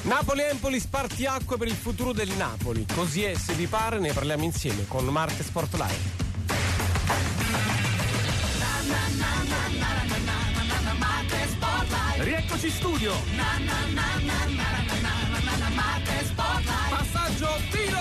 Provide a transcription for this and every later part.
Napoli-Empoli, spartiacque per il futuro del Napoli. Così è, se vi pare, ne parliamo insieme con Marte Spotlight. Rieccoci in studio. Passaggio, tiro.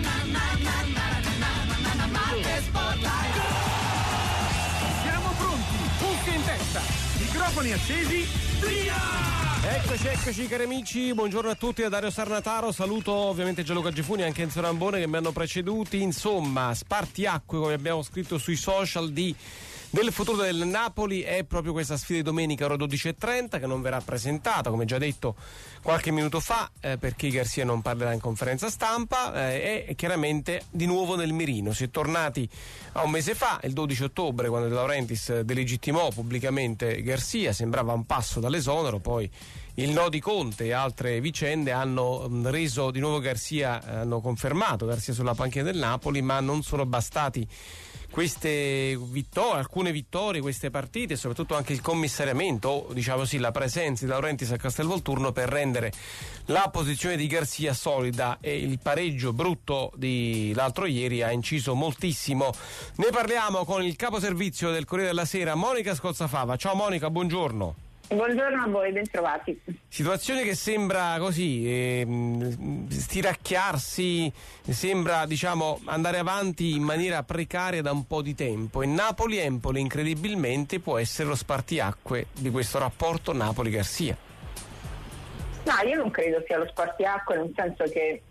Siamo pronti, cuffie in testa, microfoni accesi, via! Eccoci cari amici, buongiorno a tutti da Dario Sarnataro, saluto ovviamente Gianluca Gifuni e anche Enzo Rambone che mi hanno preceduti. Insomma, spartiacque, come abbiamo scritto sui social, del futuro del Napoli è proprio questa sfida di domenica ore 12:30 che non verrà presentata, come già detto qualche minuto fa, perché Garcia non parlerà in conferenza stampa, e chiaramente di nuovo nel mirino. Si è tornati a un mese fa, il 12 ottobre, quando De Laurentiis delegittimò pubblicamente Garcia, sembrava un passo dall'esonero, poi il no di Conte e altre vicende hanno reso di nuovo Garcia, hanno confermato Garcia sulla panchina del Napoli, ma non sono bastati queste vittorie, alcune vittorie, queste partite e soprattutto anche il commissariamento, o diciamo sì, la presenza di Laurentiis a Castelvolturno per rendere la posizione di Garcia solida, e il pareggio brutto di l'altro ieri ha inciso moltissimo. Ne parliamo con il caposervizio del Corriere della Sera, Monica Scozzafava. Ciao Monica, buongiorno. Buongiorno a voi, bentrovati. Situazione che sembra così stiracchiarsi, sembra andare avanti in maniera precaria da un po' di tempo, e Napoli-Empoli incredibilmente può essere lo spartiacque di questo rapporto Napoli-Garcia. No, io non credo sia lo spartiacque, nel senso che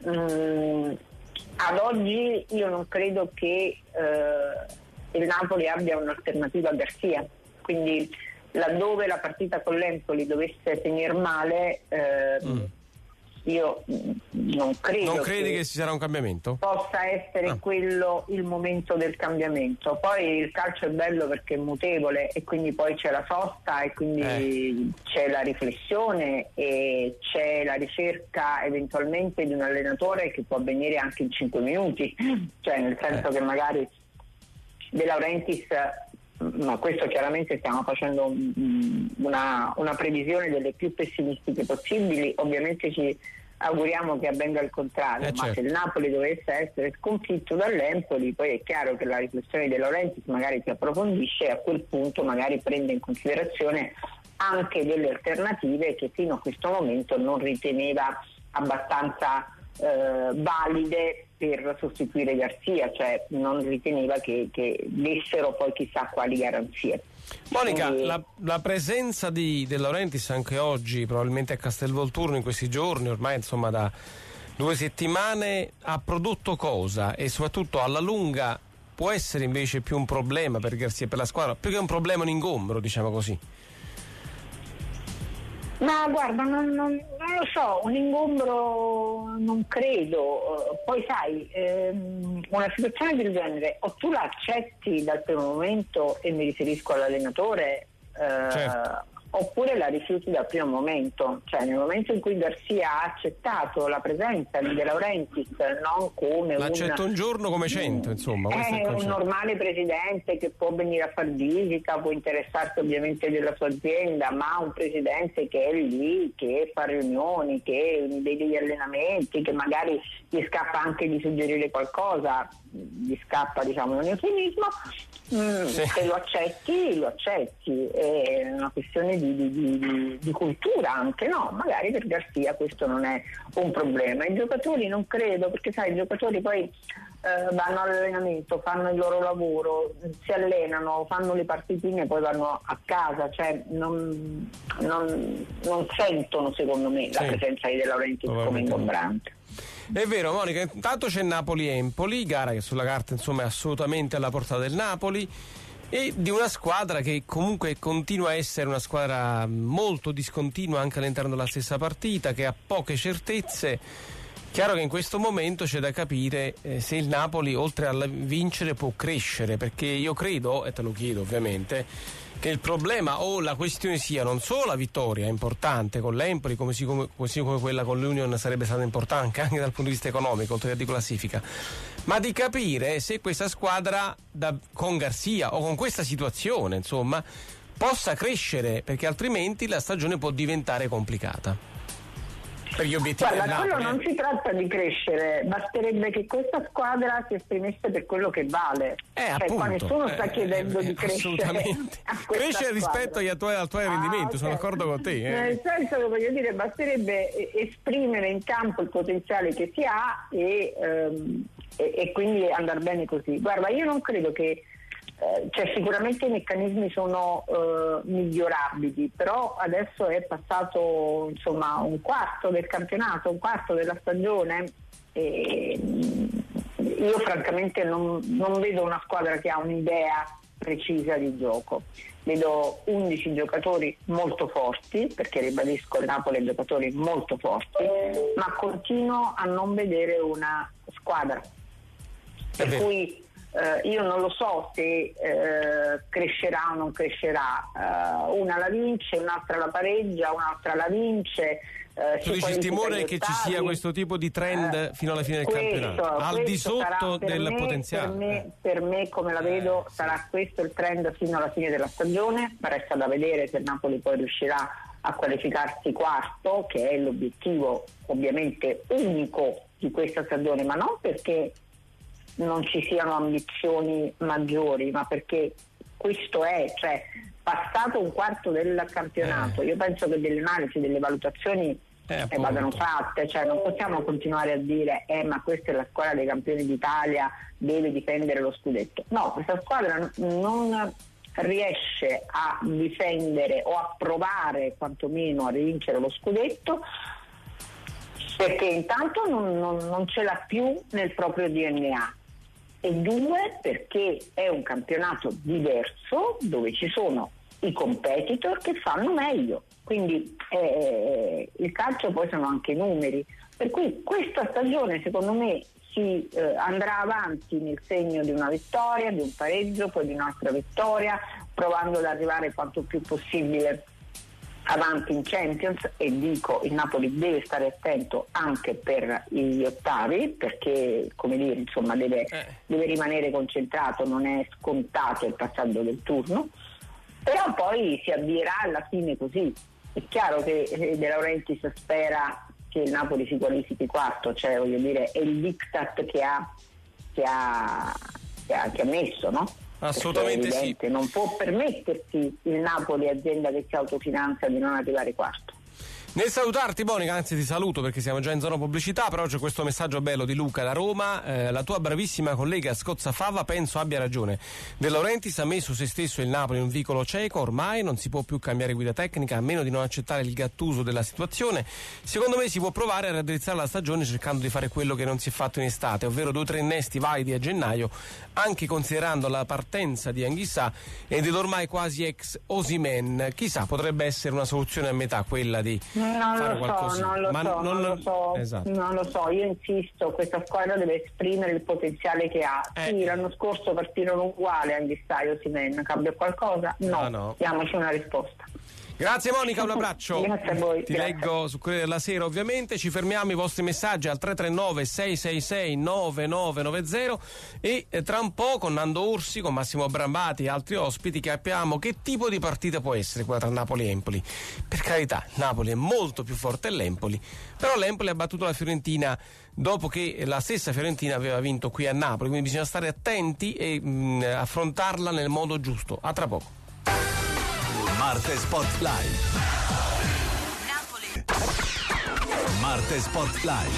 ad oggi io non credo che il Napoli abbia un'alternativa a Garcia, quindi laddove la partita con l'Empoli dovesse finire male, io non credo. Non credi che ci sarà un cambiamento? Possa essere quello il momento del cambiamento. Poi il calcio è bello perché è mutevole, e quindi poi c'è la sosta, e quindi c'è la riflessione e c'è la ricerca eventualmente di un allenatore che può avvenire anche in 5 minuti, cioè nel senso che magari De Laurentiis, ma questo chiaramente stiamo facendo una previsione delle più pessimistiche possibili, ovviamente ci auguriamo che avvenga il contrario, ma certo. Se il Napoli dovesse essere sconfitto dall'Empoli, poi è chiaro che la riflessione di De Laurentiis magari si approfondisce, e a quel punto magari prende in considerazione anche delle alternative che fino a questo momento non riteneva abbastanza valide per sostituire Garcia, cioè non riteneva che dessero poi chissà quali garanzie. Monica, la presenza di De Laurentiis anche oggi, probabilmente a Castelvolturno in questi giorni, ormai insomma da 2 settimane, ha prodotto cosa? E soprattutto alla lunga può essere invece più un problema per Garcia e per la squadra, più che un problema, un ingombro, diciamo così? Ma guarda, non lo so, un ingombro non credo. Poi sai, una situazione del genere o tu la accetti dal primo momento, e mi riferisco all'allenatore, certo, oppure la rifiuti dal primo momento. Cioè nel momento in cui Garcia ha accettato la presenza di De Laurentiis, non come l'accetto un giorno come 100, insomma, è un normale presidente che può venire a far visita, può interessarsi ovviamente della sua azienda, ma un presidente che è lì, che fa riunioni, che vede gli allenamenti, che magari gli scappa anche di suggerire qualcosa, gli scappa diciamo un eufemismo. Se lo accetti, è una questione di cultura anche, no? Magari per Garcia questo non è un problema. I giocatori non credo, perché sai, i giocatori poi vanno all'allenamento, fanno il loro lavoro, si allenano, fanno le partitine e poi vanno a casa, cioè non sentono secondo me la presenza di De Laurentiis come ingombrante. È vero Monica, intanto c'è Napoli-Empoli, gara che sulla carta insomma è assolutamente alla portata del Napoli, e di una squadra che comunque continua a essere una squadra molto discontinua anche all'interno della stessa partita, che ha poche certezze. Chiaro che in questo momento c'è da capire se il Napoli oltre a vincere può crescere, perché io credo, e te lo chiedo ovviamente, che il problema o la questione sia non solo la vittoria importante con l'Empoli, così come quella con l'Union sarebbe stata importante anche dal punto di vista economico, oltre che di classifica, ma di capire se questa squadra con Garcia o con questa situazione insomma possa crescere, perché altrimenti la stagione può diventare complicata. per gli obiettivi del Guarda, quello Napoli. non si tratta di crescere, basterebbe che questa squadra si esprimesse per quello che vale. Appunto. Qua nessuno sta chiedendo di crescere. Assolutamente. Crescere rispetto al tuo rendimento, sono d'accordo con te. Nel senso che voglio dire, basterebbe esprimere in campo il potenziale che si ha e quindi andare bene così. Guarda, io non credo che sicuramente i meccanismi sono migliorabili, però adesso è passato insomma un quarto del campionato, un quarto della stagione e io francamente non vedo una squadra che ha un'idea precisa di gioco. Vedo 11 giocatori molto forti, perché ribadisco il Napoli ha giocatori molto forti, ma continuo a non vedere una squadra. Per cui io non lo so se crescerà o non crescerà, una la vince, un'altra la pareggia, un'altra la vince. Tu dici il timore è che ci sia questo tipo di trend fino alla fine del campionato, al di sotto del potenziale. Per me, come la vedo, sarà questo il trend fino alla fine della stagione. Resta da vedere se il Napoli poi riuscirà a qualificarsi quarto, che è l'obiettivo ovviamente unico di questa stagione, ma non perché non ci siano ambizioni maggiori, ma perché questo è, cioè passato un quarto del campionato, io penso che delle analisi, delle valutazioni vadano fatte, cioè non possiamo continuare a dire ma questa è la squadra dei campioni d'Italia, deve difendere lo scudetto. No, questa squadra non riesce a difendere o a provare quantomeno a rivincere lo scudetto, perché intanto non ce l'ha più nel proprio DNA, e due perché è un campionato diverso dove ci sono i competitor che fanno meglio, quindi il calcio poi sono anche numeri, per cui questa stagione secondo me si andrà avanti nel segno di una vittoria, di un pareggio, poi di un'altra vittoria, provando ad arrivare quanto più possibile avanti in Champions, e dico il Napoli deve stare attento anche per gli ottavi, perché come dire, insomma deve rimanere concentrato, non è scontato il passaggio del turno, però poi si avvierà alla fine così. È chiaro che De Laurentiis spera che il Napoli si qualifichi quarto, cioè voglio dire è il diktat che ha messo, no? Assolutamente sì. Non può permettersi il Napoli, azienda che si autofinanzia, di non arrivare quarto. Nel salutarti, Monica, anzi ti saluto perché siamo già in zona pubblicità, però c'è questo messaggio bello di Luca da Roma. La tua bravissima collega Scozzafava penso abbia ragione. De Laurentiis ha messo se stesso il Napoli in un vicolo cieco, ormai non si può più cambiare guida tecnica a meno di non accettare il Gattuso della situazione. Secondo me si può provare a raddrizzare la stagione cercando di fare quello che non si è fatto in estate, ovvero 2 o 3 innesti validi a gennaio, anche considerando la partenza di Anghissà e dell'ormai quasi ex Osimhen. Chissà, potrebbe essere una soluzione a metà quella di non lo so, io insisto, questa squadra deve esprimere il potenziale che ha. Sì, l'anno scorso partirono uguale Anghissà e Osimhen, cambia qualcosa? No. Diamoci una risposta. Grazie Monica, un abbraccio. Grazie a voi. Ti leggo su Corriere della Sera ovviamente. Ci fermiamo, i vostri messaggi al 339 666 9990 e tra un po' con Nando Orsi, con Massimo Brambati e altri ospiti capiamo che tipo di partita può essere quella tra Napoli e Empoli. Per carità, Napoli è molto più forte dell'Empoli, però l'Empoli ha battuto la Fiorentina dopo che la stessa Fiorentina aveva vinto qui a Napoli, quindi bisogna stare attenti e affrontarla nel modo giusto. A tra poco. Marte Spotlight. Napoli. Marte Spotlight.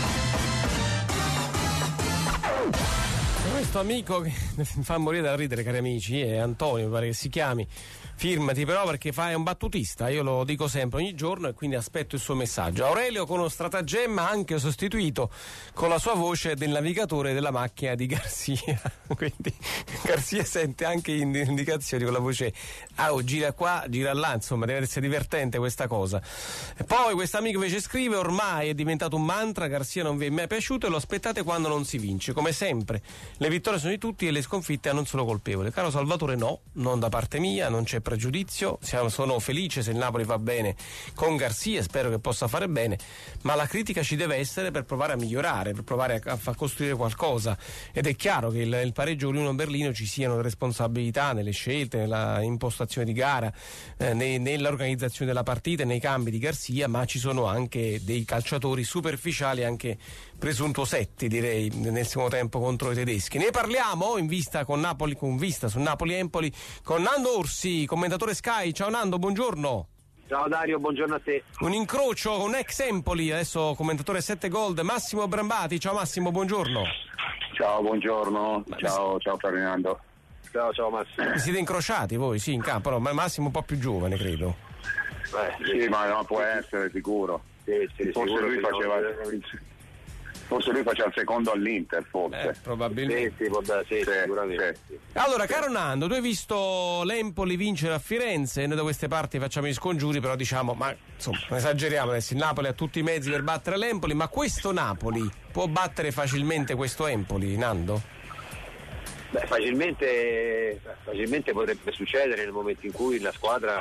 Questo amico che mi fa morire da ridere, cari amici, è Antonio, mi pare che si chiami. Firmati però, perché è un battutista, io lo dico sempre ogni giorno e quindi aspetto il suo messaggio. Aurelio con uno stratagemma anche sostituito con la sua voce del navigatore della macchina di Garzia. Quindi Garzia sente anche indicazioni con la voce gira qua, gira là, insomma deve essere divertente questa cosa. E poi questo amico invece scrive: ormai è diventato un mantra, Garzia non vi è mai piaciuto e lo aspettate quando non si vince, come sempre Le vittorie sono di tutti e le sconfitte hanno un solo colpevole. Caro Salvatore, no, non da parte mia, non c'è pregiudizio, sono felice se il Napoli va bene con Garcia, spero che possa fare bene, ma la critica ci deve essere per provare a migliorare, per provare a far costruire qualcosa, ed è chiaro che il pareggio con l'Union-Berlino ci siano responsabilità nelle scelte, nella impostazione di gara, nell'organizzazione della partita e nei cambi di Garcia, ma ci sono anche dei calciatori superficiali, anche presuntuosetti direi, nel secondo tempo contro i tedeschi. Ne parliamo in vista con vista su Napoli-Empoli con Nando Orsi, commentatore Sky. Ciao Nando, buongiorno. Ciao Dario, buongiorno a te. Un incrocio con ex Empoli, adesso commentatore 7 Gold, Massimo Brambati. Ciao Massimo, buongiorno. Ciao, buongiorno. Ciao Ferdinando. Ciao Massimo. Vi siete incrociati voi, sì, in campo, no? Ma Massimo un po' più giovane, credo. Sì, ma no, può essere sicuro. Sì, Forse lui faceva il secondo all'Inter, forse. Probabilmente. Sì, sicuramente. Sì. Allora, caro Nando, tu hai visto l'Empoli vincere a Firenze, noi da queste parti facciamo gli scongiuri, però diciamo, ma insomma, non esageriamo adesso, il Napoli ha tutti i mezzi per battere l'Empoli, ma questo Napoli può battere facilmente questo Empoli, Nando? Beh, facilmente potrebbe succedere nel momento in cui la squadra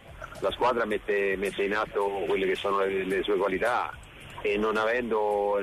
mette in atto quelle che sono le sue qualità, e non avendo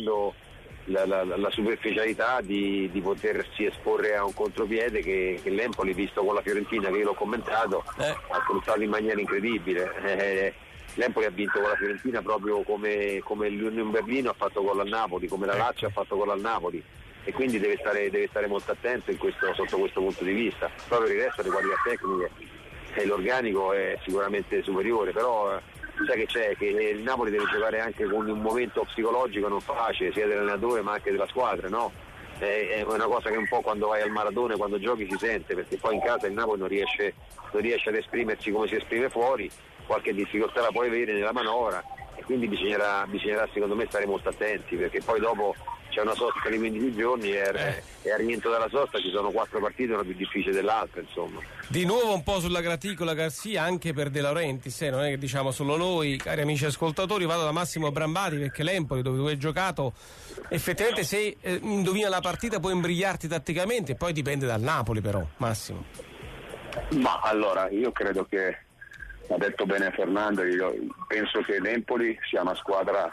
la superficialità di potersi esporre a un contropiede che l'Empoli, visto con la Fiorentina, che io l'ho commentato, ha sfruttato in maniera incredibile. L'Empoli ha vinto con la Fiorentina proprio come l'Union Berlino ha fatto gol al Napoli, come la Lazio ha fatto gol al Napoli, e quindi deve stare molto attento sotto questo punto di vista. Proprio il resto, le qualità tecniche e l'organico è sicuramente superiore, però sai che c'è, che il Napoli deve giocare anche con un momento psicologico non facile, sia dell'allenatore ma anche della squadra, no? È una cosa che un po' quando vai al maratone, quando giochi, si sente, perché poi in casa il Napoli non riesce ad esprimersi come si esprime fuori, qualche difficoltà la puoi avere nella manovra, e quindi bisognerà secondo me stare molto attenti, perché poi dopo c'è una sosta di 15 giorni e al rientro dalla sosta ci sono 4 partite, una più difficile dell'altra, insomma. Di nuovo un po' sulla graticola Garcia anche per De Laurentiis, non è che diciamo solo noi, cari amici ascoltatori. Vado da Massimo Brambati, perché l'Empoli, dove tu hai giocato, effettivamente se indovina la partita può imbrigliarti tatticamente, poi dipende dal Napoli però, Massimo. Ma allora, io credo che, ha detto bene Fernando, io penso che l'Empoli sia una squadra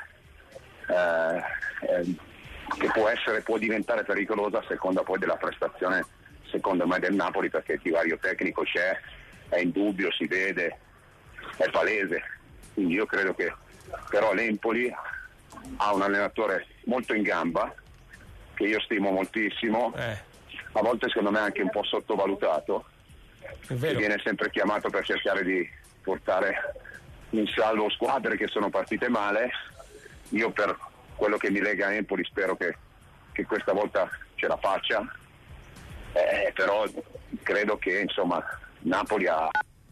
che può diventare pericolosa a seconda poi della prestazione, secondo me, del Napoli, perché il divario tecnico c'è, è indubbio, si vede, è palese. Quindi io credo che però l'Empoli ha un allenatore molto in gamba, che io stimo moltissimo, a volte secondo me anche un po' sottovalutato, che viene sempre chiamato per cercare di portare in salvo squadre che sono partite male. Io, per quello che mi lega a Empoli, spero che questa volta ce la faccia, però credo che insomma Napoli ha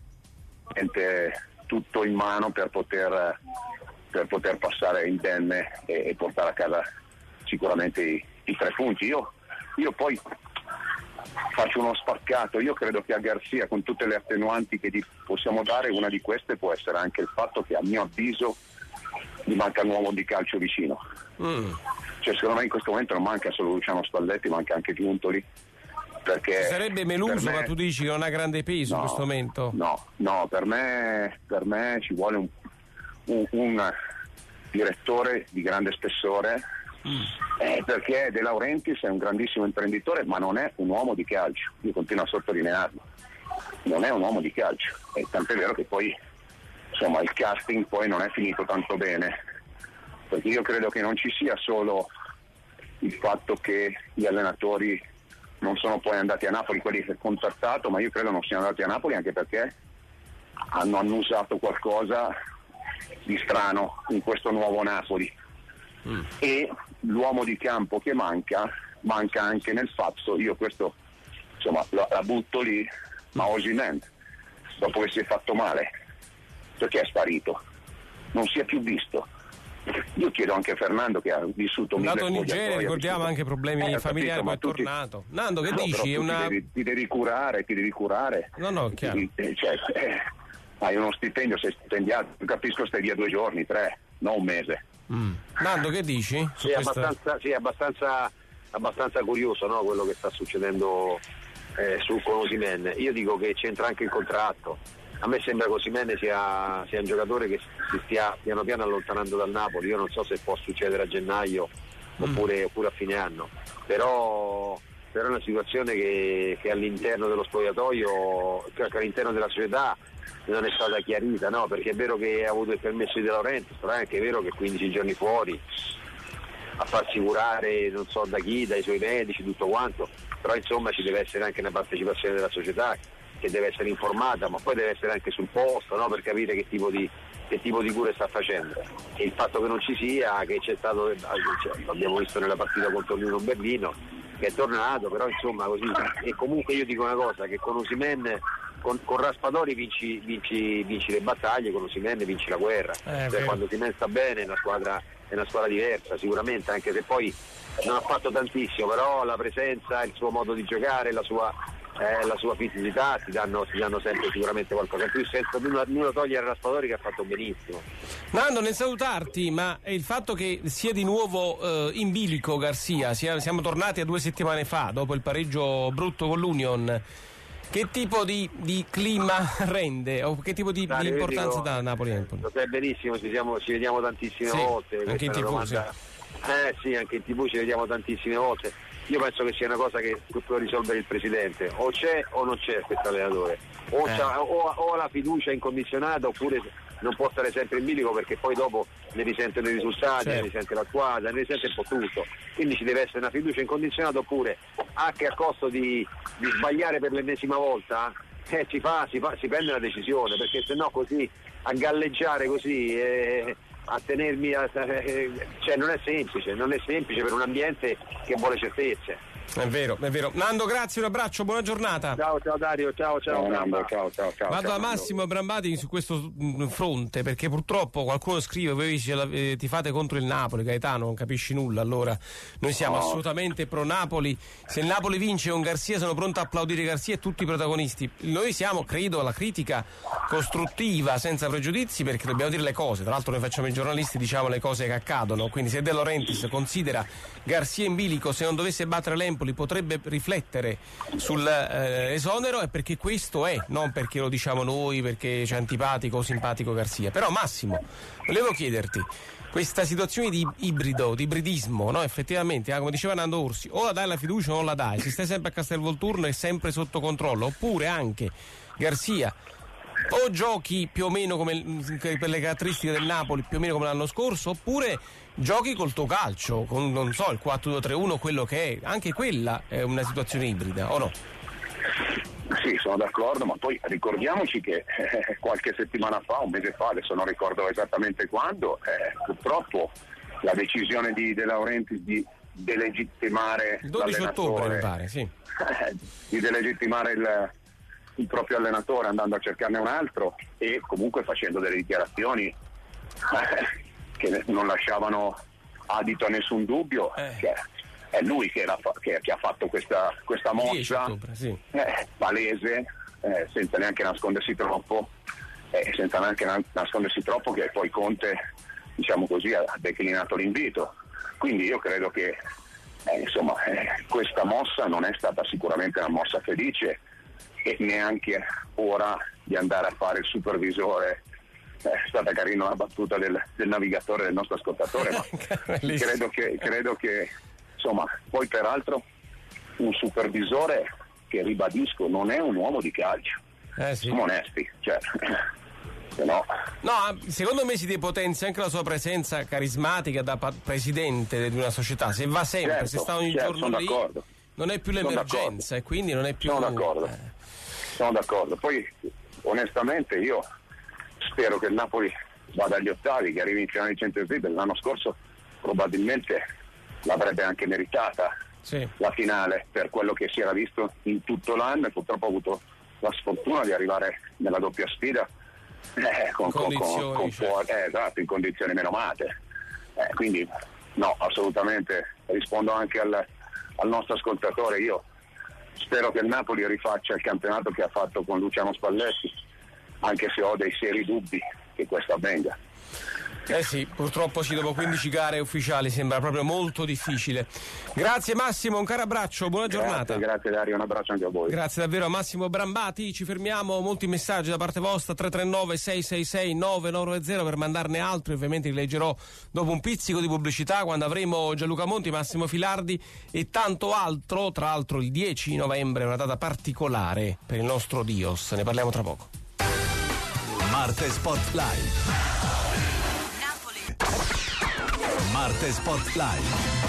tutto in mano per poter passare indenne e portare a casa sicuramente i 3 punti. Io poi faccio uno spaccato, io credo che a Garcia, con tutte le attenuanti che gli possiamo dare, una di queste può essere anche il fatto che, a mio avviso, gli manca un uomo di calcio vicino. Cioè, secondo me in questo momento non manca solo Luciano Spalletti, manca anche Giuntoli, perché sarebbe Meluso, ma tu dici che non ha grande peso in questo momento? No, per me ci vuole un direttore di grande spessore, perché De Laurentiis è un grandissimo imprenditore, ma non è un uomo di calcio. Io continuo a sottolinearlo, non è un uomo di calcio, e tant'è vero che poi insomma il casting poi non è finito tanto bene, perché io credo che non ci sia solo il fatto che gli allenatori non sono poi andati a Napoli, quelli che ho contattato, ma io credo non siano andati a Napoli anche perché hanno annusato qualcosa di strano in questo nuovo Napoli. E l'uomo di campo che manca anche nel fatto, io questo insomma la butto lì, ma Osimhen, dopo che si è fatto male, perché è sparito? Non si è più visto. Io chiedo anche a Fernando, che ha vissuto andato in Nigeria, ricordiamo anche problemi familiari, ma è tornato. Nando, che dici? Ti devi curare. No, chiaro. Hai uno stipendio, sei stipendiato, capisco, stai via 2 giorni, 3, non un mese. Nando, che dici? Sì, abbastanza abbastanza curioso, no, quello che sta succedendo con Osimhen. Io dico che c'entra anche il contratto. A me sembra che Osimhen sia un giocatore che si stia piano piano allontanando dal Napoli. Io non so se può succedere a gennaio oppure a fine anno, però è una situazione che all'interno dello spogliatoio, che all'interno della società non è stata chiarita, no? Perché è vero che ha avuto il permesso di De Laurentiis, però è anche vero che 15 giorni fuori a farsi curare non so da chi, dai suoi medici, tutto quanto, però insomma ci deve essere anche una partecipazione della società che deve essere informata, ma poi deve essere anche sul posto, no? Per capire che tipo di cure sta facendo. E il fatto che non ci sia, che c'è stato, l'abbiamo visto nella partita contro l'Union Berlino, che è tornato, però insomma così. E comunque io dico una cosa, che con Osimhen, con Raspadori vinci le battaglie, con Osimhen vinci la guerra. Cioè, quando Osimhen sta bene è una squadra diversa sicuramente, anche se poi non ha fatto tantissimo, però la presenza, il suo modo di giocare, la sua fisicità ti danno sempre sicuramente qualcosa in più, senza nulla togliere a Raspadori, che ha fatto benissimo. Nando, nel salutarti, ma è il fatto che sia di nuovo in bilico Garcia, siamo tornati a 2 settimane fa dopo il pareggio brutto con l'Union, che tipo di clima rende o che tipo di importanza dà Napoli? Lo sai benissimo, ci vediamo tantissime volte, anche in TV, sì. Sì, anche in TV ci vediamo tantissime volte. Io penso che sia una cosa che può risolvere il presidente, o c'è o non c'è questo allenatore, o ha la fiducia incondizionata, oppure non può stare sempre in bilico, perché poi dopo ne risentono i risultati, ne risente la squadra, ne risente un po' tutto. Quindi ci deve essere una fiducia incondizionata, oppure anche a costo di sbagliare per l'ennesima volta si prende una decisione, perché sennò così a galleggiare così a tenermi cioè non è semplice per un ambiente che vuole certezze. È vero. Nando, grazie, un abbraccio, buona giornata. Ciao Dario, ciao Nando, ciao. Vado a Massimo Brambati su questo fronte, perché purtroppo qualcuno scrive: voi tifate contro il Napoli, Gaetano, non capisci nulla. Allora, noi siamo assolutamente pro Napoli. Se il Napoli vince con Garcia sono pronto a applaudire Garcia e tutti i protagonisti. Noi siamo, credo, alla critica costruttiva, senza pregiudizi, perché dobbiamo dire le cose. Tra l'altro noi facciamo i giornalisti, diciamo le cose che accadono. Quindi se De Laurentiis considera Garcia in bilico, se non dovesse battere l'Empoli potrebbe riflettere sul esonero, è perché questo è, non perché lo diciamo noi, perché c'è antipatico o simpatico Garcia. Però Massimo, volevo chiederti, questa situazione di ibridismo, no? Effettivamente, come diceva Nando Orsi, o la dai la fiducia o non la dai, se stai sempre a Castelvolturno è sempre sotto controllo, oppure anche Garcia o giochi più o meno come per le caratteristiche del Napoli, più o meno come l'anno scorso, oppure giochi col tuo calcio, con non so il 4-2-3-1, quello che è, anche quella è una situazione ibrida, o no? Sì, sono d'accordo, ma poi ricordiamoci che qualche settimana fa, un mese fa, adesso non ricordo esattamente quando, purtroppo la decisione di De Laurentiis di delegittimare il 12 ottobre mi pare, sì. Di delegittimare il proprio allenatore andando a cercarne un altro e comunque facendo delle dichiarazioni che non lasciavano adito a nessun dubbio, che è lui che ha fatto questa mossa ottobre, sì. Palese, senza neanche nascondersi troppo, che poi Conte, diciamo così, ha declinato l'invito. Quindi io credo che questa mossa non è stata sicuramente una mossa felice, e neanche ora di andare a fare il supervisore. È stata carina la battuta del navigatore, del nostro ascoltatore, ma credo che insomma, poi peraltro un supervisore che, ribadisco, non è un uomo di calcio, siamo onesti, cioè no, secondo me si depotenzia anche la sua presenza carismatica da presidente di una società, se va sempre, se sta ogni giorno lì, non è più l'emergenza e quindi non è più... Sono d'accordo. Poi onestamente io spero che il Napoli vada agli ottavi, che arrivi in finale di Champions League. L'anno scorso probabilmente l'avrebbe anche meritata, la finale, per quello che si era visto in tutto l'anno, e purtroppo ha avuto la sfortuna di arrivare nella doppia sfida in condizioni menomate. Quindi no, assolutamente, rispondo anche al nostro ascoltatore. Io spero che il Napoli rifaccia il campionato che ha fatto con Luciano Spalletti, anche se ho dei seri dubbi che questo avvenga. Sì, purtroppo sì, dopo 15 gare ufficiali sembra proprio molto difficile. Grazie Massimo, un caro abbraccio, buona giornata. Grazie Dario, un abbraccio anche a voi. Grazie davvero a Massimo Brambati, ci fermiamo, molti messaggi da parte vostra, 339 666 9990 per mandarne altri, ovviamente li leggerò dopo un pizzico di pubblicità quando avremo Gianluca Monti, Massimo Filardi e tanto altro. Tra l'altro il 10 novembre è una data particolare per il nostro Dios, ne parliamo tra poco. Marte Spotlight. Marte Spotlight.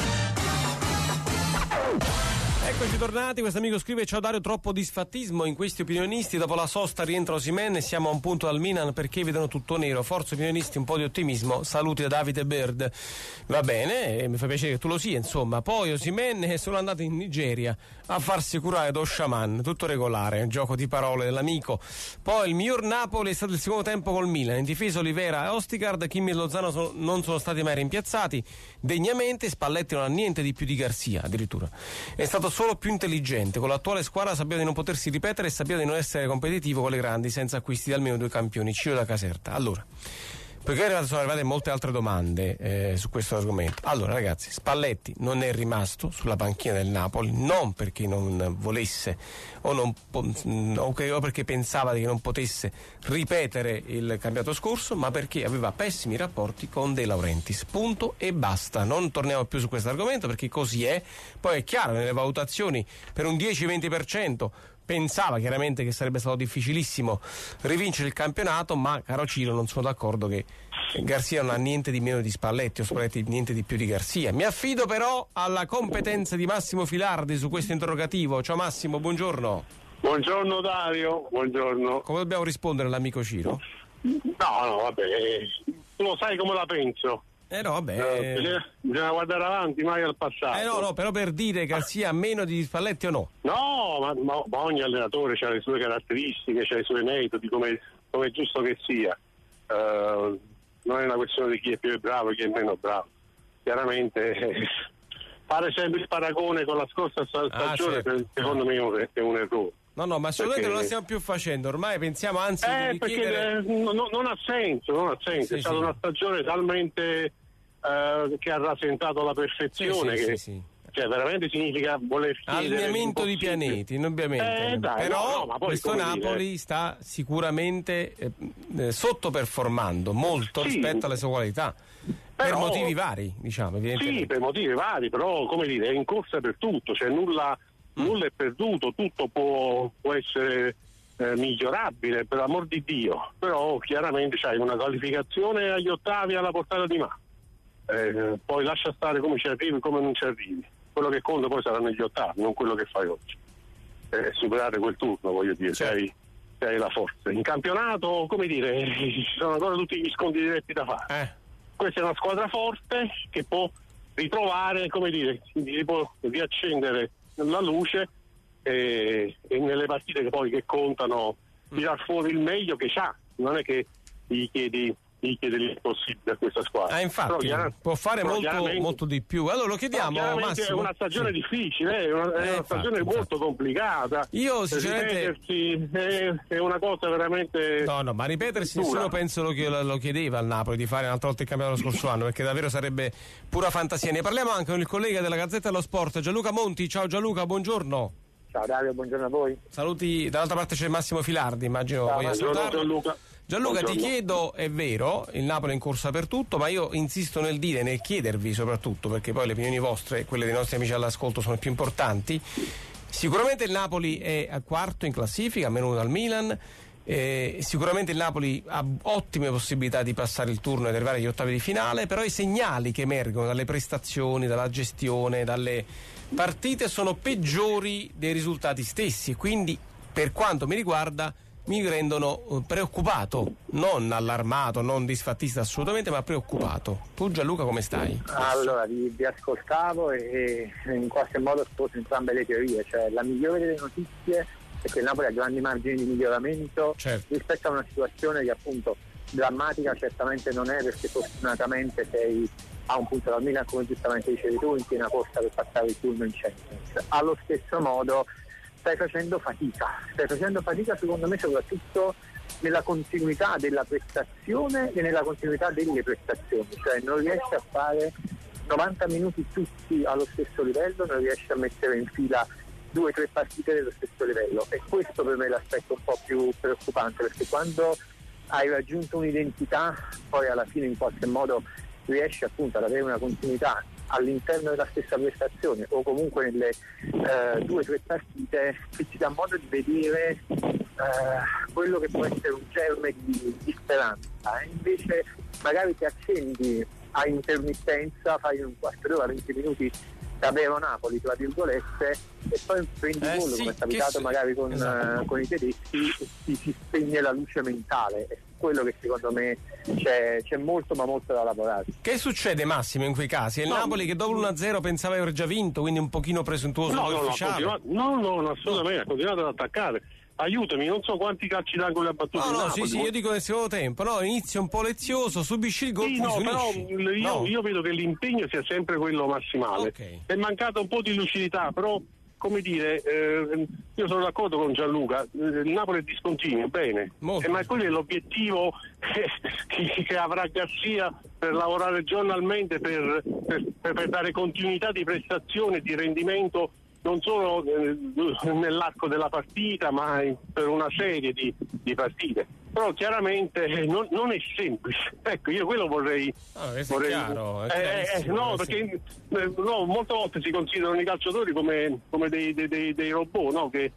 Eccoci tornati, questo amico scrive: ciao Dario, troppo disfattismo in questi opinionisti, dopo la sosta rientra Osimhen e siamo a un punto dal Milan perché vedono tutto nero, forza opinionisti, un po' di ottimismo, saluti da Davide Bird. Va bene, mi fa piacere che tu lo sia, insomma. Poi Osimhen sono andato in Nigeria a farsi curare da Shaman, tutto regolare, un gioco di parole dell'amico. Poi il miglior Napoli è stato il secondo tempo col Milan, in difesa Olivera e Ostigard, Kim e Lozano non sono stati mai rimpiazzati degnamente, Spalletti non ha niente di più di Garcia, addirittura è stato solo più intelligente, con l'attuale squadra sapeva di non potersi ripetere e sapeva di non essere competitivo con le grandi senza acquisti di almeno 2 campioni, Ciro da Caserta. Allora, perché sono arrivate molte altre domande su questo argomento. Allora ragazzi, Spalletti non è rimasto sulla panchina del Napoli non perché non volesse o perché pensava che non potesse ripetere il campionato scorso, ma perché aveva pessimi rapporti con De Laurentiis, punto e basta. Non torniamo più su questo argomento perché così è. Poi è chiaro, nelle valutazioni per un 10-20% pensava chiaramente che sarebbe stato difficilissimo rivincere il campionato, ma caro Ciro, non sono d'accordo che Garcia non ha niente di meno di Spalletti o Spalletti niente di più di Garcia. Mi affido però alla competenza di Massimo Filardi su questo interrogativo. Ciao Massimo, buongiorno. Buongiorno Dario, buongiorno. Come dobbiamo rispondere all'amico Ciro? No, vabbè, tu lo sai come la penso. No, vabbè. Bisogna guardare avanti, mai al passato. No, però per dire che Garcia ha meno di Spalletti o no? No, ma ogni allenatore ha le sue caratteristiche, ha i suoi metodi, come è giusto che sia. Non è una questione di chi è più bravo e chi è meno bravo. Chiaramente fare sempre il paragone con la scorsa stagione, certo, secondo me è un errore. No, ma assolutamente non la stiamo più facendo, ormai pensiamo anzi di perché chiedere... non ha senso, sì, è stata una stagione talmente che ha rasentato la perfezione sì. Cioè veramente significa voler chiedere allineamento di pianeti, indubbiamente, però ma poi, questo Napoli sta sicuramente sottoperformando molto rispetto alle sue qualità. Per motivi vari, diciamo, evidentemente. Sì, per motivi vari, però come dire, è in corsa per tutto, cioè nulla è perduto, tutto può essere migliorabile, per amor di Dio, però chiaramente c'hai una qualificazione agli ottavi alla portata di mano, poi lascia stare come ci arrivi, come non ci arrivi, quello che conta poi saranno gli ottavi, non quello che fai oggi, superare quel turno, voglio dire, certo. Se hai la forza. In campionato, come dire, ci sono ancora tutti gli scontri diretti da fare. Questa è una squadra forte che può ritrovare, come dire, si può riaccendere la luce e nelle partite che contano tirar fuori il meglio che c'ha, non è che gli chiedi l'impossibile a questa squadra. Infatti può fare molto di più. Allora lo chiediamo, Massimo. È una stagione difficile, è una stagione molto complicata. Io sinceramente è una cosa veramente no, ma ripetersi dura. Nessuno penso lo chiedeva al Napoli di fare un'altra volta il campionato lo scorso anno, perché davvero sarebbe pura fantasia. Ne parliamo anche con il collega della Gazzetta dello Sport, Gianluca Monti. Ciao Gianluca, buongiorno. Ciao Dario, buongiorno a voi. Saluti, dall'altra parte c'è Massimo Filardi, immagino. Gianluca. Gianluca, ti chiedo, è vero, il Napoli è in corsa per tutto, ma io insisto nel chiedervi soprattutto, perché poi le opinioni vostre e quelle dei nostri amici all'ascolto sono più importanti. Sicuramente il Napoli è a quarto in classifica, meno 1 dal Milan. Sicuramente il Napoli ha ottime possibilità di passare il turno ed arrivare agli ottavi di finale, però i segnali che emergono dalle prestazioni, dalla gestione, dalle partite sono peggiori dei risultati stessi, e quindi per quanto mi riguarda mi rendono preoccupato, non allarmato, non disfattista assolutamente, ma preoccupato. Tu Gianluca come stai? Allora, vi ascoltavo e in qualche modo sposo entrambe le teorie, cioè la migliore delle notizie è che il Napoli ha grandi margini di miglioramento, certo, rispetto a una situazione che appunto drammatica certamente non è, perché fortunatamente sei a un punto dal Milan, come giustamente dicevi tu, in piena corsa per passare il turno in Champions. Allo stesso modo stai facendo fatica secondo me, soprattutto nella continuità della prestazione e nella continuità delle prestazioni, cioè non riesce a fare 90 minuti tutti allo stesso livello, non riesce a mettere in fila 2 o 3 partite dello stesso livello, e questo per me è l'aspetto un po' più preoccupante, perché quando hai raggiunto un'identità poi alla fine in qualche modo riesci appunto ad avere una continuità all'interno della stessa prestazione o comunque nelle 2 o 3 partite che ti dà modo di vedere quello che può essere un germe di speranza, e invece magari ti accendi a intermittenza, fai un quarto d'ora, 20 minuti davvero Napoli tra virgolette, e poi prendi volo come è capitato magari con i tedeschi, e si spegne la luce mentale. È quello che secondo me c'è molto ma molto da lavorare. Che succede, Massimo, in quei casi? È il Napoli che dopo l'1-0 pensava di aver già vinto, quindi un pochino presuntuoso ufficiale? No, assolutamente, ha continuato ad attaccare. Aiutami, non so quanti calci d'angolo ha battuto. No, sì, io dico nel secondo tempo, inizia un po' lezioso, subisci il gol. Io vedo che l'impegno sia sempre quello massimale. Okay. È mancata un po' di lucidità, però, come dire, io sono d'accordo con Gianluca, il Napoli è discontinuo, bene, ma quello è l'obiettivo che avrà Garcia per lavorare giornalmente, per dare continuità di prestazione, di rendimento, non solo nell'arco della partita, ma per una serie di partite. Però chiaramente non è semplice. Ecco, io quello vorrei. È chiaro, perché molte volte si considerano i calciatori come dei robot, no? Che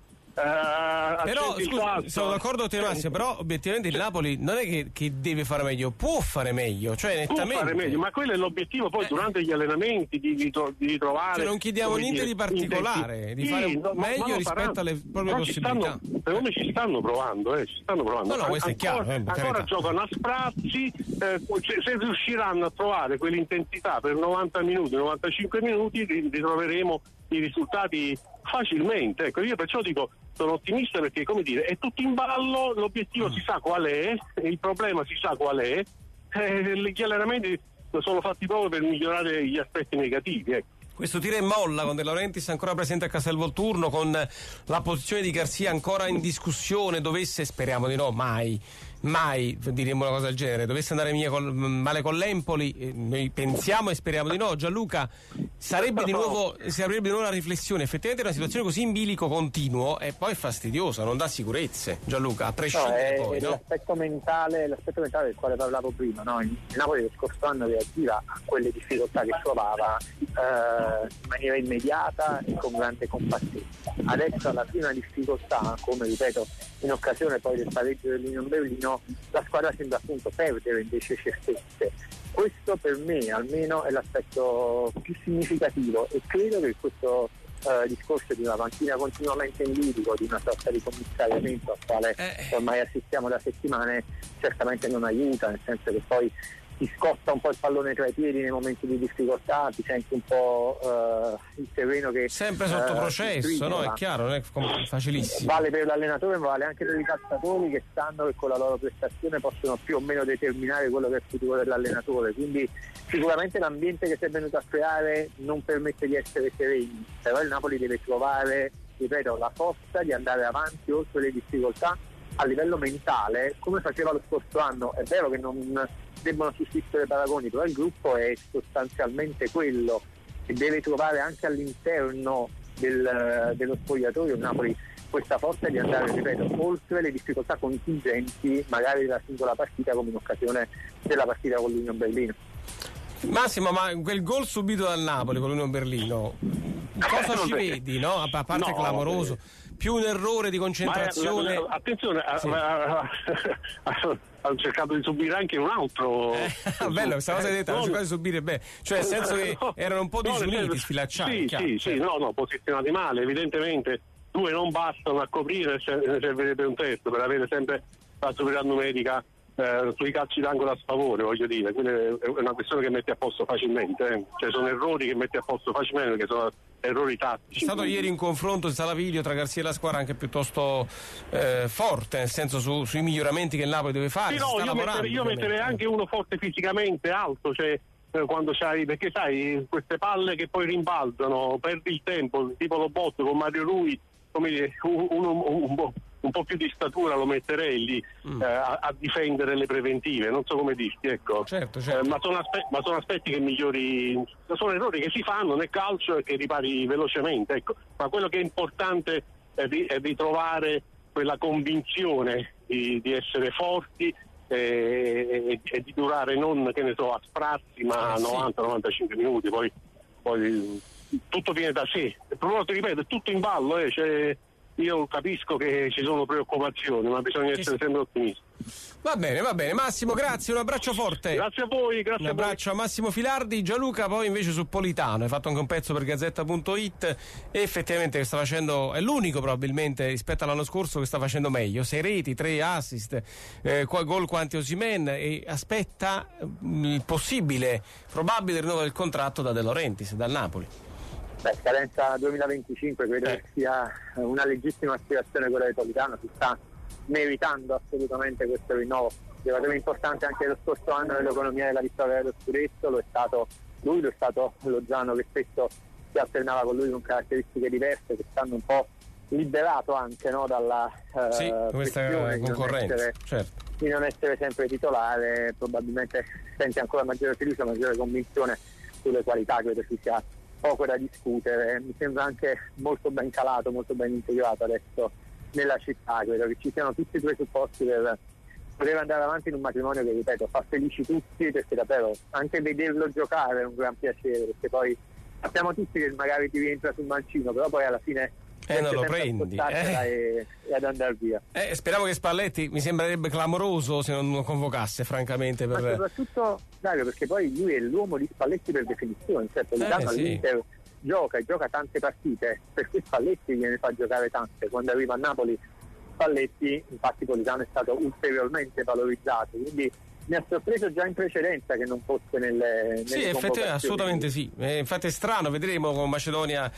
però scusa, sono d'accordo con te, Massimo, però obiettivamente il Napoli non è che deve fare meglio, può fare meglio, cioè nettamente può fare meglio, ma quello è l'obiettivo poi durante gli allenamenti di trovare, cioè non chiediamo niente di particolare, di fare meglio rispetto alle proprie possibilità. Secondo me ci stanno provando. No, questo è chiaro, ancora giocano a sprazzi, se riusciranno a trovare quell'intensità per 90 minuti, 95 minuti ritroveremo i risultati facilmente. Ecco, io perciò dico, sono ottimista perché, come dire, è tutto in ballo, l'obiettivo si sa qual è, il problema si sa qual è, gli allenamenti sono fatti proprio per migliorare gli aspetti negativi, ecco. Questo tira e molla con De Laurentiis ancora presente a Castelvolturno, con la posizione di Garcia ancora in discussione, dovesse, speriamo di no, mai diremo una cosa del genere, dovesse andare male con l'Empoli, noi pensiamo e speriamo di no. Gianluca, sarebbe di nuovo una riflessione, effettivamente una situazione così in bilico continuo e poi fastidiosa, non dà sicurezze, Gianluca, a prescindere poi, no? L'aspetto mentale del quale parlavo prima, no? Il Napoli lo scorso anno reagiva a quelle difficoltà che trovava in maniera immediata e con grande compattezza. Adesso alla prima difficoltà, come ripeto in occasione poi del pareggio dell'Union Berlino, la squadra sembra appunto perdere invece certezze. Questo per me almeno è l'aspetto più significativo, e credo che questo discorso di una panchina continuamente in bilico, di una sorta di commissariamento al quale ormai assistiamo da settimane, certamente non aiuta, nel senso che poi ti scotta un po' il pallone tra i piedi nei momenti di difficoltà, ti senti un po' il terreno che sempre sotto processo, no? È chiaro, non è facilissimo. Vale per l'allenatore, ma vale anche per i calciatori, che sanno che con la loro prestazione possono più o meno determinare quello che è il futuro dell'allenatore. Quindi sicuramente l'ambiente che si è venuto a creare non permette di essere sereni, però il Napoli deve trovare, ripeto, la forza di andare avanti oltre le difficoltà a livello mentale, come faceva lo scorso anno. È vero che non debbono sussistere paragoni, però il gruppo è sostanzialmente quello, e deve trovare anche all'interno dello spogliatoio il Napoli questa forza di andare, ripeto, oltre le difficoltà contingenti magari della singola partita, come in occasione della partita con l'Union Berlino. Massimo, ma quel gol subito dal Napoli con l'Union Berlino, cosa ci vedi, no? A parte clamoroso, più un errore di concentrazione. Attenzione, hanno cercato di subire anche un altro. Bello, questa cosa detta, hanno cercato di subire bene, cioè nel senso che erano un po' disuniti, sfilacciati. Sì, posizionati male, evidentemente 2 non bastano a coprire, ne servirebbe un terzo per avere sempre la superiorità numerica sui calci d'angolo a sfavore, voglio dire. Quindi è una questione che metti a posto facilmente, cioè sono errori che metti a posto facilmente, perché sono errori tattici. È stato ieri un confronto in sala video tra Garcia e la squadra anche piuttosto forte, nel senso sui miglioramenti che il Napoli deve fare. Io metterei anche uno forte fisicamente, alto, cioè quando c'hai, perché sai, queste palle che poi rimbalzano, perdi il tempo, tipo lo botto con Mario Rui, come dire, un po' più di statura lo metterei lì a difendere le preventive, non so come dirti, ecco. Certo. Ma sono aspetti che migliori, sono errori che si fanno nel calcio e che ripari velocemente, ecco. Ma quello che è importante è ritrovare quella convinzione di essere forti e di durare non, che ne so, a sprazzi, ma 90-95 minuti, poi tutto viene da sé. Però ti ripeto, è tutto in ballo, cioè, io capisco che ci sono preoccupazioni, ma bisogna essere sempre ottimisti. Va bene, Massimo, grazie, un abbraccio forte. Grazie a voi, Un abbraccio a Massimo Filardi. Gianluca, poi invece su Politano, hai fatto anche un pezzo per Gazzetta.it e effettivamente sta facendo, è l'unico probabilmente rispetto all'anno scorso che sta facendo meglio, 6 reti, 3 assist, gol quanti Osimhen, e aspetta il probabile rinnovo del contratto da De Laurentiis, dal Napoli. Scadenza 2025, credo che sia una legittima aspirazione quella di Politano, si sta meritando assolutamente questo rinnovo. È importante anche lo scorso anno nell'economia della vittoria dello scudetto, lo è stato lui, lo è stato Lozano, che spesso si alternava con lui con caratteristiche diverse, che stanno un po' liberato anche, no, dalla questa concorrenza, di non essere sempre titolare. Probabilmente sente ancora maggiore fiducia, maggiore convinzione sulle qualità, credo ci sia poco da discutere. Mi sembra anche molto ben calato, molto ben integrato adesso nella città, credo che ci siano tutti i presupposti per poter andare avanti in un matrimonio che, ripeto, fa felici tutti, perché davvero anche vederlo giocare è un gran piacere, perché poi sappiamo tutti che magari ti rientra sul mancino, però poi alla fine non lo prendi e ad andare via. Speriamo che Spalletti, mi sembrerebbe clamoroso se non lo convocasse, francamente, ma soprattutto Dario, perché poi lui è l'uomo di Spalletti per definizione, certo, all'Inter gioca tante partite perché Spalletti gliene fa giocare tante. Quando arriva a Napoli Spalletti, infatti, Politano è stato ulteriormente valorizzato, quindi mi ha sorpreso già in precedenza che non fosse nelle effettivamente, assolutamente sì. Infatti è strano, vedremo con Macedonia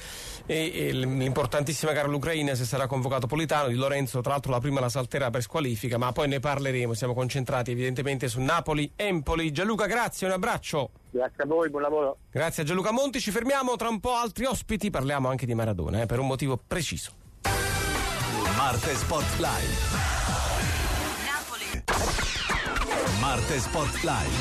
e l'importantissima gara all'Ucraina se sarà convocato Politano. Di Lorenzo tra l'altro la prima la salterà per squalifica, ma poi ne parleremo, siamo concentrati evidentemente su Napoli-Empoli. Gianluca, grazie, un abbraccio. Grazie a voi, buon lavoro. Grazie a Gianluca Monti, ci fermiamo, tra un po' altri ospiti, parliamo anche di Maradona, per un motivo preciso. Marte Spotlight. Marte Spotlight.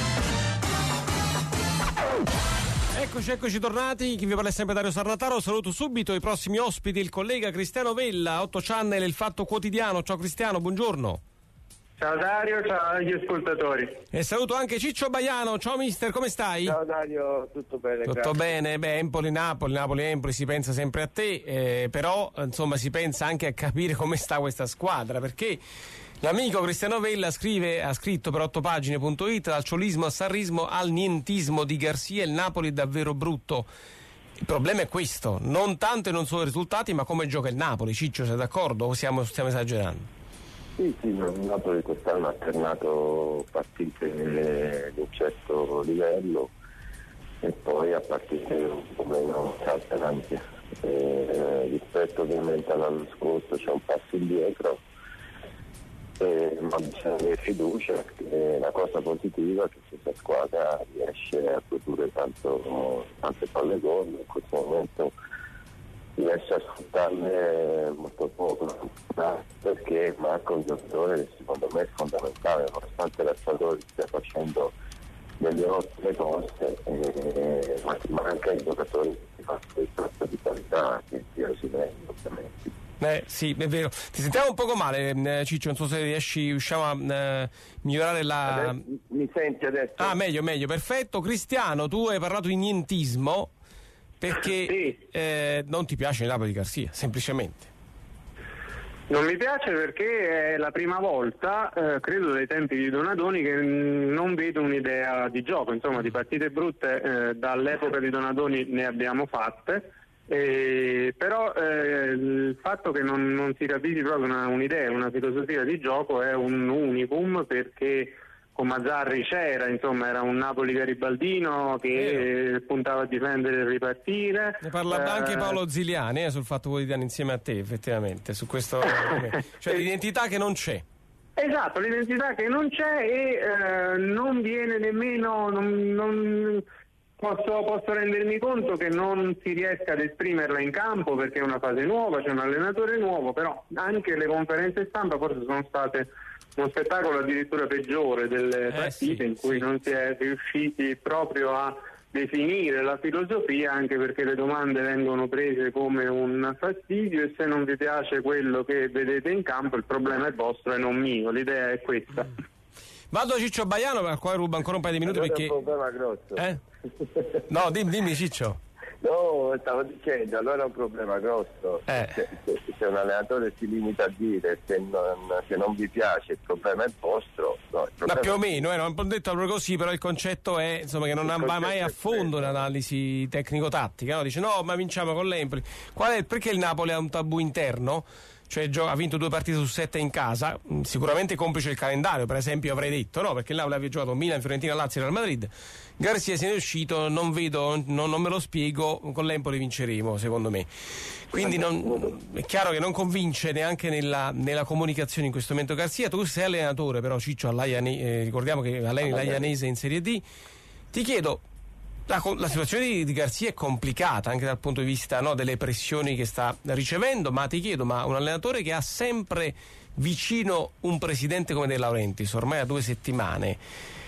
Eccoci tornati, chi vi parla è sempre Dario Sarnataro. Saluto subito i prossimi ospiti, il collega Cristiano Vella, 8 Channel, Il Fatto Quotidiano. Ciao Cristiano, buongiorno. Ciao Dario, ciao agli ascoltatori. E saluto anche Ciccio Baiano. Ciao mister, come stai? Ciao Dario, tutto bene, Tutto bene, Empoli si pensa sempre a te, però insomma si pensa anche a capire come sta questa squadra, perché l'amico Cristiano Vella ha scritto per 8pagine.it: dal ciolismo al sarrismo al nientismo di Garcia, il Napoli è davvero brutto. Il problema è questo, non tanto e non solo i risultati, ma come gioca il Napoli. Ciccio, sei d'accordo o stiamo esagerando? Sì, il Napoli quest'anno ha alternato partite di un certo livello e poi a partite un po' meno saltanti. Rispetto ovviamente all'anno scorso c'è un passo indietro, ma bisogna avere fiducia, che la cosa positiva è che questa squadra riesce a produrre tante palle gol, in questo momento riesce a sfruttarle molto poco, perché Marco è un giocatore che secondo me è fondamentale, nonostante l'allenatore stia facendo delle ottime cose, ma ti manca il giocatore che ti fa questa di qualità, che sia Osimhen, ovviamente. Sì, è vero. Ti sentiamo un poco male, Ciccio, non so se riusciamo a migliorare la... Mi senti adesso? Ah, meglio, perfetto. Cristiano, tu hai parlato di nientismo perché sì. Non ti piace il Napoli di Garcia, semplicemente. Non mi piace perché è la prima volta, credo dai tempi di Donadoni, che non vedo un'idea di gioco, insomma di partite brutte dall'epoca di Donadoni ne abbiamo fatte. Però il fatto che non si capisci proprio un'idea, una filosofia di gioco è un unicum, perché con Mazzarri era un Napoli garibaldino che puntava a difendere e ripartire. Ne parlava anche Paolo Ziliani sul Fatto Quotidiano insieme a te, effettivamente, su questo cioè l'identità che non c'è. Esatto, l'identità che non c'è e non viene nemmeno Posso rendermi conto che non si riesca ad esprimerla in campo perché è una fase nuova, c'è un allenatore nuovo, però anche le conferenze stampa forse sono state uno spettacolo addirittura peggiore delle partite in cui non si è riusciti proprio a definire la filosofia, anche perché le domande vengono prese come un fastidio e se non vi piace quello che vedete in campo il problema è vostro e non mio, l'idea è questa. Vado a Ciccio Baiano, al quale rubo ancora un paio di minuti allora perché... è un problema grosso. No, dimmi Ciccio. No, stavo dicendo, allora è un problema grosso. Se un allenatore si limita a dire se non vi piace il problema è vostro, no, Ma più o meno, non ho detto proprio così, però il concetto è insomma che non va mai a fondo l'analisi tecnico-tattica, no? Dice no, ma vinciamo con l'Empoli. Perché il Napoli ha un tabù interno? Cioè ha vinto 2 partite su 7 in casa, sicuramente complice il calendario, per esempio avrei detto, no? Perché il Napoli aveva giocato Milan, Fiorentina, Lazio e Real Madrid. Garcia se ne è uscito, non vedo, non me lo spiego, con l'Empoli vinceremo secondo me. Quindi è chiaro che non convince neanche nella comunicazione in questo momento Garcia. Tu sei allenatore però Ciccio, ricordiamo che alleni l'Aianese in Serie D. Ti chiedo, la situazione di Garcia è complicata anche dal punto di vista delle pressioni che sta ricevendo, ma ti chiedo, un allenatore che ha sempre vicino un presidente come De Laurentiis, ormai a 2 settimane,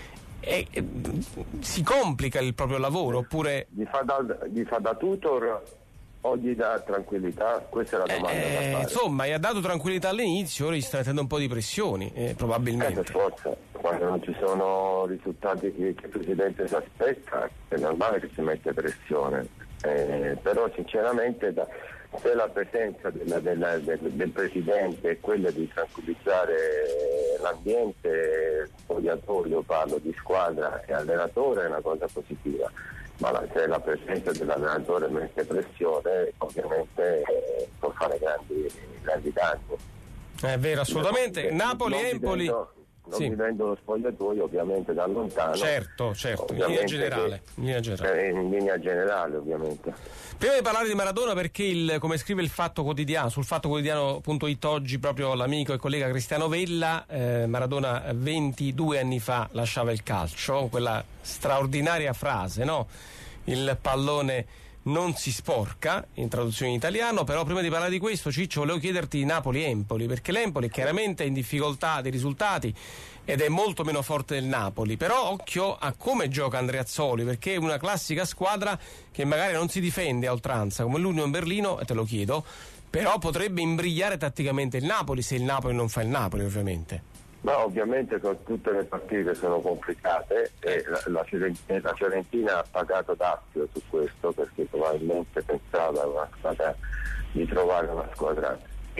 si complica il proprio lavoro oppure... Gli fa da tutor o gli dà tranquillità? Questa è la domanda da fare. Insomma, gli ha dato tranquillità all'inizio, ora gli sta mettendo un po' di pressioni, probabilmente. Per forza, quando non ci sono risultati che il Presidente si aspetta, è normale che si mette pressione. Però sinceramente se la presenza del Presidente è quella di tranquillizzare l'ambiente, spogliatoio, parlo di squadra e allenatore, è una cosa positiva. Ma se la presenza dell'allenatore mette pressione, ovviamente può fare grandi danni. È vero, assolutamente. Napoli, Empoli. Non vivendo lo spogliatoio ovviamente da lontano. Certo, in linea generale. In linea generale ovviamente. Prima di parlare di Maradona, perché come scrive il Fatto Quotidiano, sul fattoquotidiano.it oggi proprio l'amico e collega Cristiano Vella, Maradona 22 anni fa lasciava il calcio, quella straordinaria frase, no? Il pallone non si sporca, in traduzione in italiano. Però prima di parlare di questo, Ciccio, volevo chiederti Napoli-Empoli, perché l'Empoli è chiaramente in difficoltà di risultati ed è molto meno forte del Napoli, però occhio a come gioca Andreazzoli, perché è una classica squadra che magari non si difende a oltranza come l'Union Berlino, e te lo chiedo, però potrebbe imbrigliare tatticamente il Napoli se il Napoli non fa il Napoli, ovviamente. Ma ovviamente tutte le partite sono complicate e la Fiorentina ha pagato dazio su questo, perché probabilmente pensava di trovare una squadra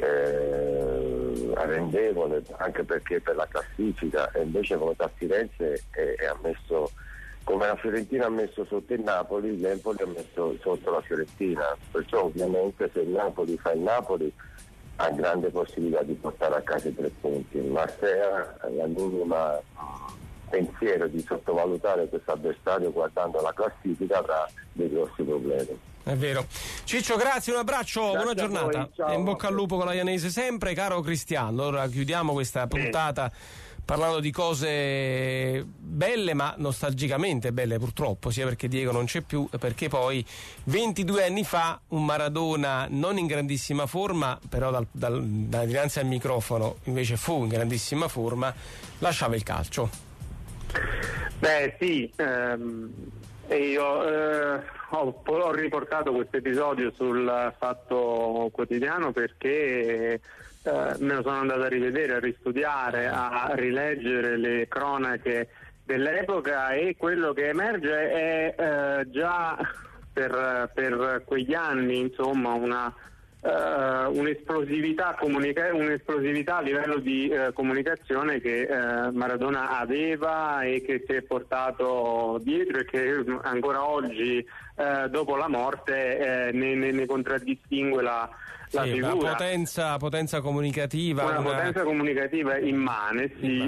arrendevole, anche perché per la classifica, e invece come Firenze ha messo, come la Fiorentina ha messo sotto il Napoli, l'Empoli ha messo sotto la Fiorentina, perciò ovviamente se il Napoli fa il Napoli ha grande possibilità di portare a casa i 3 punti, ma se ha la minima pensiero di sottovalutare questo avversario guardando la classifica avrà dei grossi problemi. È vero. Ciccio, grazie, un abbraccio, grazie, buona giornata e in bocca al lupo con l'Aianese sempre, caro Cristiano. Allora chiudiamo questa puntata parlando di cose belle, ma nostalgicamente belle purtroppo, sia perché Diego non c'è più, perché poi 22 anni fa un Maradona non in grandissima forma, però da dinanzi al microfono invece fu in grandissima forma, lasciava il calcio. Beh sì, io ho riportato questo episodio sul Fatto Quotidiano perché me lo sono andato a rivedere, a ristudiare, a rileggere le cronache dell'epoca, e quello che emerge è già per quegli anni, insomma, un'esplosività a livello di comunicazione che Maradona aveva e che si è portato dietro, e che ancora oggi dopo la morte ne contraddistingue la figura. Una potenza comunicativa. Potenza comunicativa immane, sì.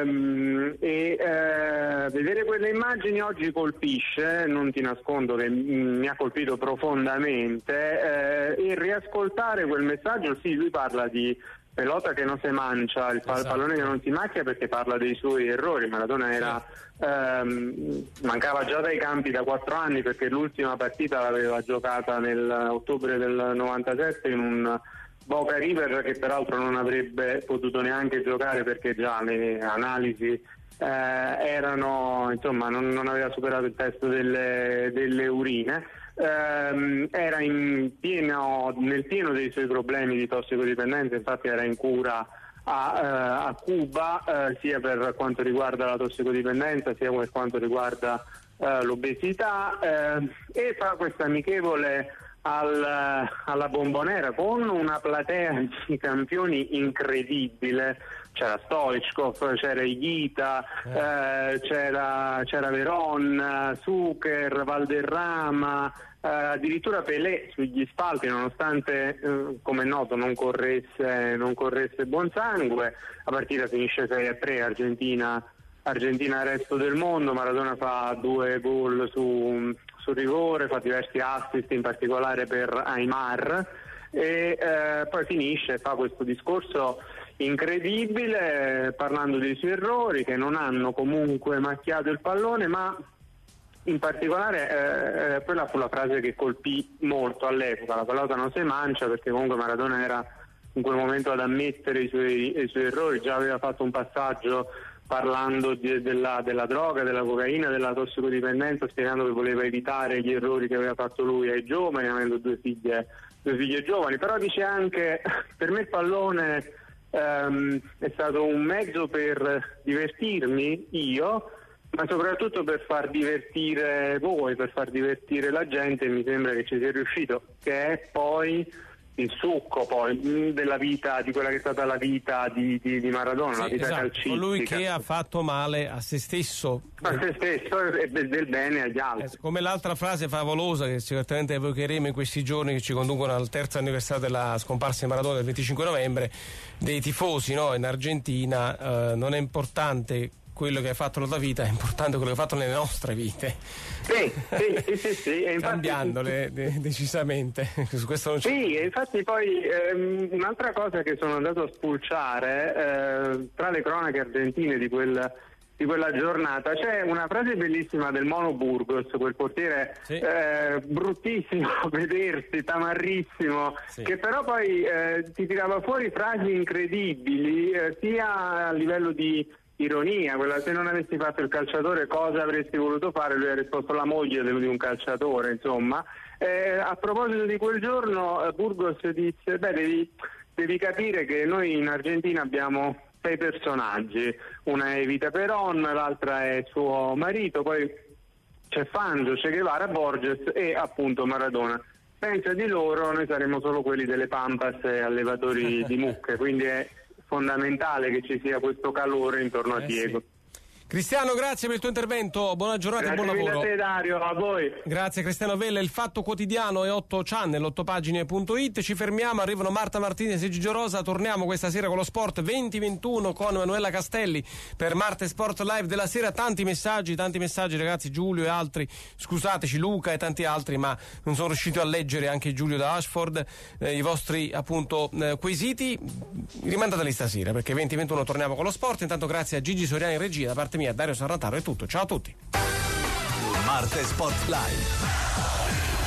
Vedere quelle immagini oggi colpisce, non ti nascondo che mi ha colpito profondamente, e riascoltare quel messaggio, sì, lui parla di pelota che non si mancia, il pallone che non si macchia, perché parla dei suoi errori. Maradona era mancava già dai campi da 4 anni, perché l'ultima partita l'aveva giocata nell'ottobre del 97 in un Boca River che peraltro non avrebbe potuto neanche giocare, perché già le analisi erano, insomma, non aveva superato il test delle urine. Era nel pieno dei suoi problemi di tossicodipendenza, infatti era in cura a Cuba, sia per quanto riguarda la tossicodipendenza sia per quanto riguarda l'obesità, e fa questa amichevole alla Bombonera con una platea di campioni incredibile. C'era Stoichkov, c'era Higuita, c'era Veron, Zucker, Valderrama, addirittura Pelé sugli spalti, nonostante come è noto non corresse buon sangue. La partita finisce 6-3, Argentina resto del mondo. Maradona fa 2 gol su rigore, fa diversi assist, in particolare per Aimar, e poi finisce, fa questo discorso incredibile parlando dei suoi errori, che non hanno comunque macchiato il pallone, ma in particolare quella fu la frase che colpì molto all'epoca: la pelota non si mancia, perché comunque Maradona era in quel momento ad ammettere i suoi errori. Già aveva fatto un passaggio parlando della droga, della cocaina, della tossicodipendenza, spiegando che voleva evitare gli errori che aveva fatto lui ai giovani, avendo due figlie giovani. Però dice anche: per me il pallone è stato un mezzo per divertirmi io, ma soprattutto per far divertire voi, per far divertire la gente, e mi sembra che ci sia riuscito, che è poi il succo poi della vita, di quella che è stata la vita di Maradona, la vita calcistica. Colui che ha fatto male a se stesso e del bene agli altri. Come l'altra frase favolosa che certamente evocheremo in questi giorni, che ci conducono al terzo anniversario della scomparsa di Maradona del 25 novembre, dei tifosi, no? In Argentina non è importante quello che hai fatto nella tua vita, è importante quello che hai fatto nelle nostre vite. Sì. E infatti, cambiandole decisamente. Su questo non c'è. Sì, e infatti poi un'altra cosa che sono andato a spulciare tra le cronache argentine di quella giornata, c'è una frase bellissima del Mono Burgos, quel portiere bruttissimo a vedersi, tamarrissimo, che però poi ti tirava fuori frasi incredibili, sia a livello di ironia, quella: se non avessi fatto il calciatore cosa avresti voluto fare? Lui ha risposto: la moglie di un calciatore, insomma. A proposito di quel giorno, Burgos disse: devi capire che noi in Argentina abbiamo 6 personaggi, una è Evita Peron, l'altra è suo marito, poi c'è Fangio, Che Guevara, Borges e appunto Maradona. Senza di loro noi saremmo solo quelli delle Pampas e allevatori di mucche, quindi è fondamentale che ci sia questo calore intorno a Diego. Sì. Cristiano, grazie per il tuo intervento, buona giornata e buon lavoro. Grazie mille a te, Dario, a voi. Grazie Cristiano Vella. Il Fatto Quotidiano e 8 Channel, 8pagine.it. Ci fermiamo, arrivano Marta Martinez e Gigio Rosa. Torniamo questa sera con lo sport 2021 con Emanuela Castelli per Marte Sport Live della sera. Tanti messaggi ragazzi, Giulio e altri, scusateci, Luca e tanti altri, ma non sono riuscito a leggere, anche Giulio da Ashford, i vostri appunto quesiti. Rimandateli stasera, perché 2021 torniamo con lo sport. Intanto grazie a Gigi Soriani in regia, da parte mia Dario Sarrataro è tutto, ciao a tutti. Marte Sport Live.